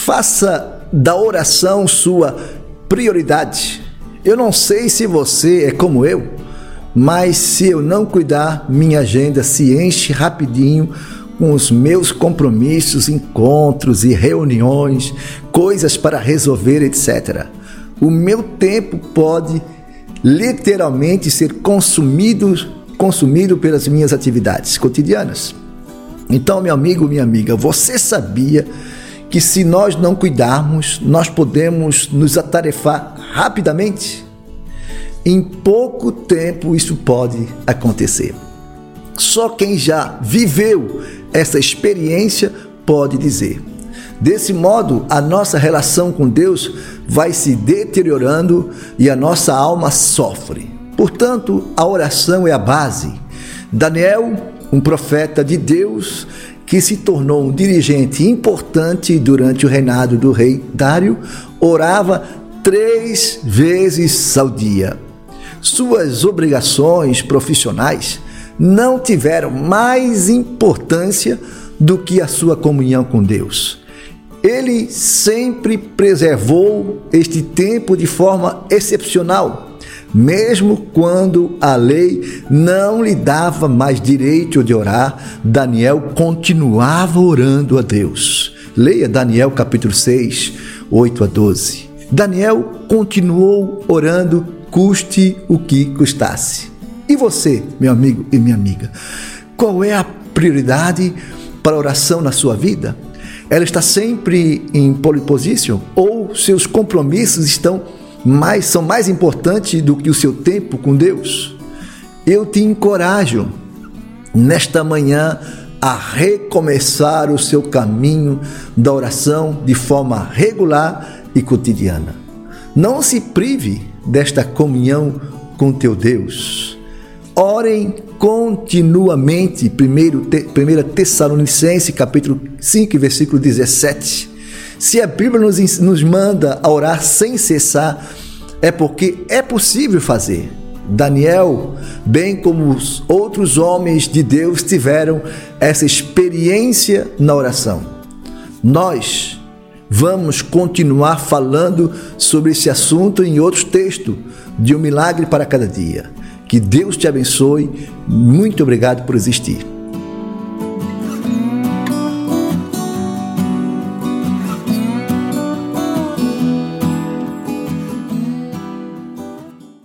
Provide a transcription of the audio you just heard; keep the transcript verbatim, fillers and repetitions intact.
Faça da oração sua prioridade. Eu não sei se você é como eu, mas se eu não cuidar, minha agenda se enche rapidinho com os meus compromissos, encontros e reuniões, coisas para resolver, etcétera. O meu tempo pode literalmente ser consumido, consumido pelas minhas atividades cotidianas. Então, meu amigo, minha amiga, você sabia que se nós não cuidarmos, nós podemos nos atarefar rapidamente? Em pouco tempo isso pode acontecer. Só quem já viveu essa experiência pode dizer. Desse modo, a nossa relação com Deus vai se deteriorando e a nossa alma sofre. Portanto, a oração é a base. Daniel, um profeta de Deus, que se tornou um dirigente importante durante o reinado do rei Dário, orava três vezes ao dia. Suas obrigações profissionais não tiveram mais importância do que a sua comunhão com Deus. Ele sempre preservou este tempo de forma excepcional, mesmo quando a lei não lhe dava mais direito de orar. Daniel continuava orando a Deus. Leia Daniel capítulo seis, oito a doze. Daniel continuou orando, custe o que custasse. E você, meu amigo e minha amiga, qual é a prioridade para a oração na sua vida? Ela está sempre em pole position ou seus compromissos estão mais, são mais importantes do que o seu tempo com Deus? Eu te encorajo nesta manhã a recomeçar o seu caminho da oração de forma regular e cotidiana. Não se prive desta comunhão com teu Deus. Orem continuamente, primeiro, primeira Tessalonicenses, capítulo cinco, versículo dezessete. Se a Bíblia nos, nos manda a orar sem cessar, é porque é possível fazer. Daniel, bem como os outros homens de Deus, tiveram essa experiência na oração. Nós vamos continuar falando sobre esse assunto em outros textos, de um milagre para cada dia. Que Deus te abençoe. Muito obrigado por existir.